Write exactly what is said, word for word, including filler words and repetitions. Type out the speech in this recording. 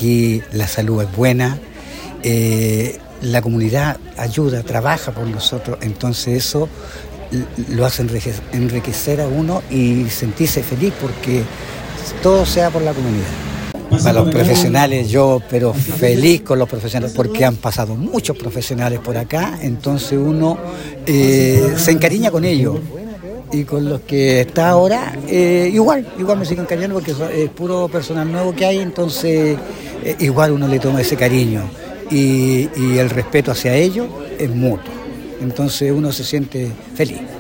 aquí la salud es buena, eh, la comunidad ayuda, trabaja por nosotros, entonces eso lo hace enriquecer a uno y sentirse feliz porque todo sea por la comunidad. Para los profesionales yo, pero feliz con los profesionales porque han pasado muchos profesionales por acá, entonces uno eh, se encariña con ellos. Y con los que está ahora, eh, igual, igual me sigo encariñando porque es puro personal nuevo que hay, entonces eh, igual uno le toma ese cariño y, y el respeto hacia ellos es mutuo, entonces uno se siente feliz.